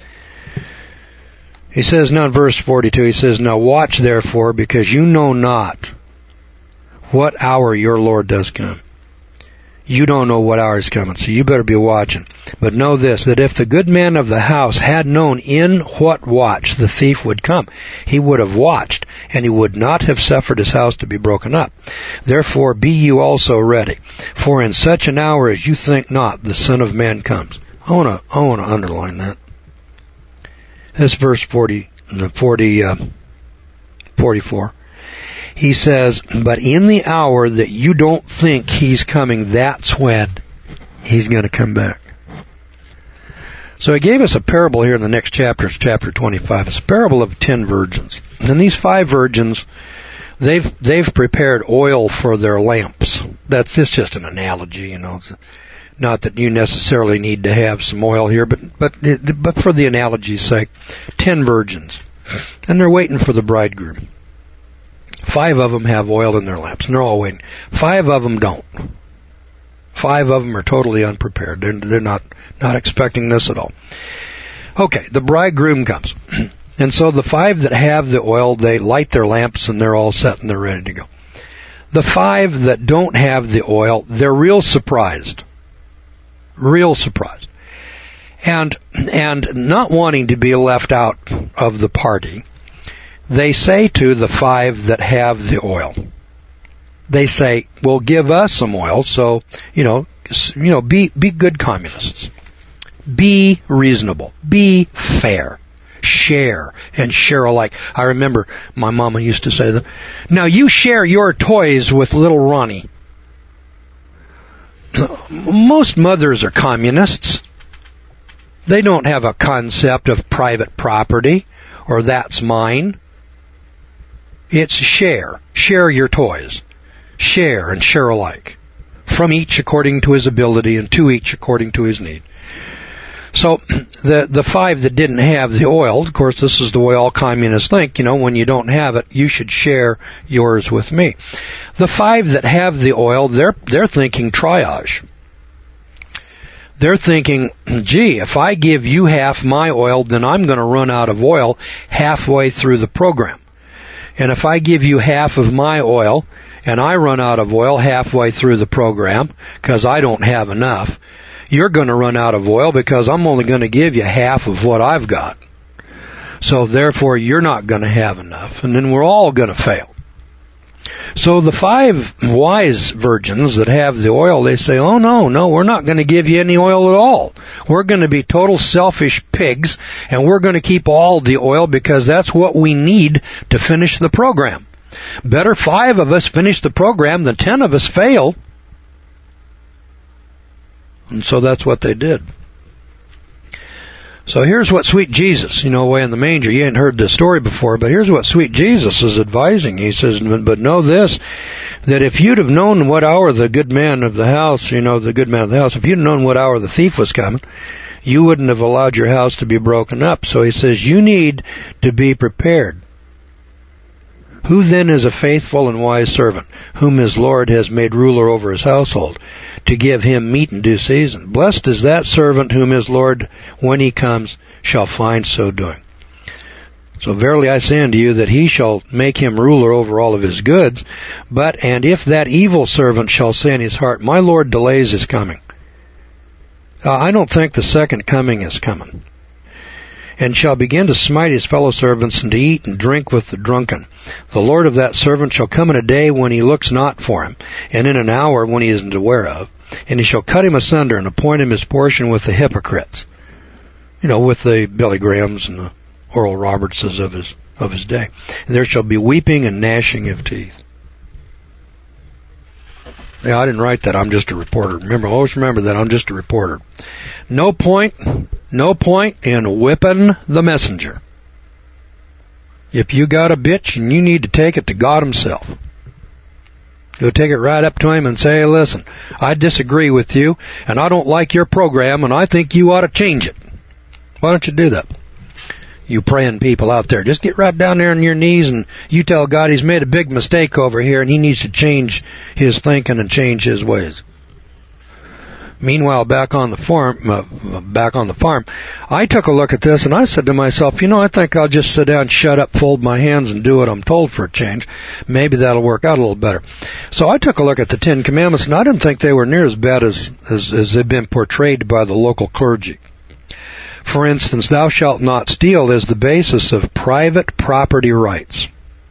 He says now in verse forty-two, he says, now watch therefore, because you know not what hour your Lord does come. You don't know what hour is coming, so you better be watching. But know this, that if the good man of the house had known in what watch the thief would come, he would have watched, and he would not have suffered his house to be broken up. Therefore be you also ready, for in such an hour as you think not, the Son of Man comes. I want to I want to underline that. That's verse forty, forty, uh, forty-four. He says, but in the hour that you don't think he's coming, that's when he's going to come back. So he gave us a parable here in the next chapter, it's chapter twenty-five. It's a parable of ten virgins. And these five virgins, they've they've prepared oil for their lamps. That's it's just an analogy, you know. It's not that you necessarily need to have some oil here, but but but for the analogy's sake, ten virgins, and they're waiting for the bridegroom. Five of them have oil in their lamps, and they're all waiting. Five of them don't. Five of them are totally unprepared. They're, they're not, not expecting this at all. Okay, the bridegroom comes. And so the five that have the oil, they light their lamps, and they're all set, and they're ready to go. The five that don't have the oil, they're real surprised. Real surprised. And, and not wanting to be left out of the party, they say to the five that have the oil, they say, well, give us some oil, so, you know, you know, be, be good communists. Be reasonable. Be fair. Share and share alike. I remember my mama used to say that. Now you share your toys with little Ronnie. Most mothers are communists. They don't have a concept of private property or that's mine. It's share. Share your toys. Share and share alike. From each according to his ability and to each according to his need. So the the five that didn't have the oil, of course, this is the way all communists think, you know, when you don't have it, you should share yours with me. The five that have the oil, they're they're thinking triage. They're thinking, gee, if I give you half my oil, then I'm going to run out of oil halfway through the program. And if I give you half of my oil, and I run out of oil halfway through the program, because I don't have enough, you're going to run out of oil because I'm only going to give you half of what I've got. So therefore, you're not going to have enough, and then we're all going to fail. So the five wise virgins that have the oil, they say, oh no, no, we're not going to give you any oil at all. We're going to be total selfish pigs, and we're going to keep all the oil because that's what we need to finish the program. Better five of us finish the program than ten of us fail. And so that's what they did. So here's what sweet Jesus, you know, way in the manger, you ain't heard this story before, but here's what sweet Jesus is advising. He says, but know this, that if you'd have known what hour the good man of the house, you know, the good man of the house, if you'd have known what hour the thief was coming, you wouldn't have allowed your house to be broken up. So he says, you need to be prepared. Who then is a faithful and wise servant, whom his Lord has made ruler over his household, to give him meat in due season? Blessed is that servant whom his Lord, when he comes, shall find so doing. So verily I say unto you that he shall make him ruler over all of his goods. But, and if that evil servant shall say in his heart, my Lord delays his coming. Uh, I don't think the second coming is coming. And shall begin to smite his fellow servants, and to eat and drink with the drunken. The Lord of that servant shall come in a day when he looks not for him, and in an hour when he isn't aware of. And he shall cut him asunder, and appoint him his portion with the hypocrites. You know, with the Billy Grahams and the Oral Robertses of his of his day. And there shall be weeping and gnashing of teeth. Yeah, I didn't write that. I'm just a reporter. Remember, always remember that. I'm just a reporter. No point, no point in whipping the messenger. If you got a bitch and you need to take it to God himself, you'll take it right up to him and say, hey, listen, I disagree with you, and I don't like your program, and I think you ought to change it. Why don't you do that? You praying people out there, just get right down there on your knees and you tell God he's made a big mistake over here and he needs to change his thinking and change his ways. Meanwhile, back on the farm, uh, back on the farm, I took a look at this and I said to myself, you know, I think I'll just sit down, shut up, fold my hands, and do what I'm told for a change. Maybe that'll work out a little better. So I took a look at the Ten Commandments, and I didn't think they were near as bad as as, as they've been portrayed by the local clergy. For instance, thou shalt not steal is the basis of private property rights.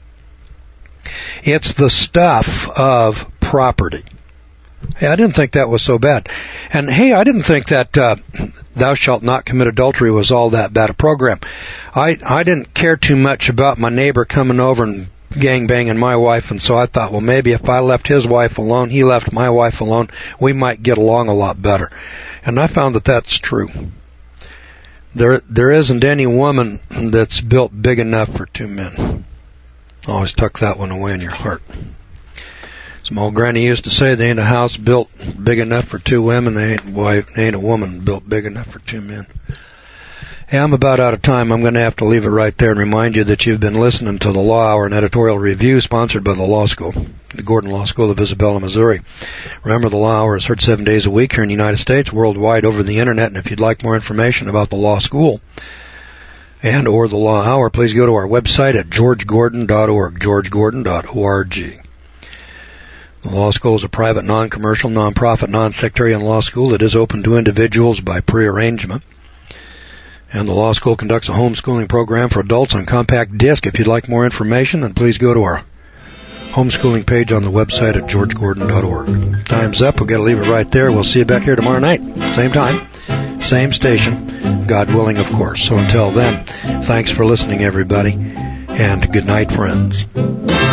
It's the stuff of property. Hey, I didn't think that was so bad. And hey, I didn't think that uh, thou shalt not commit adultery was all that bad a program. I I didn't care too much about my neighbor coming over and gangbanging my wife, and so I thought, well, maybe if I left his wife alone, he left my wife alone, we might get along a lot better. And I found that that's true. There, there isn't any woman that's built big enough for two men. Always tuck that one away in your heart. Some old granny used to say, there ain't a house built big enough for two women, there ain't, wife, there ain't a woman built big enough for two men. Hey, I'm about out of time. I'm going to have to leave it right there and remind you that you've been listening to the Law Hour, an editorial review sponsored by the Law School, the Gordon Law School of Isabella, Missouri. Remember, the Law Hour is heard seven days a week here in the United States, worldwide over the Internet, and if you'd like more information about the Law School and or the Law Hour, please go to our website at george gordon dot org, george gordon dot org. The Law School is a private, non-commercial, non-profit, non-sectarian law school that is open to individuals by pre-arrangement. And the Law School conducts a homeschooling program for adults on compact disc. If you'd like more information, then please go to our homeschooling page on the website at george gordon dot org. Time's up. We've got to leave it right there. We'll see you back here tomorrow night. Same time, same station, God willing, of course. So until then, thanks for listening, everybody, and good night, friends.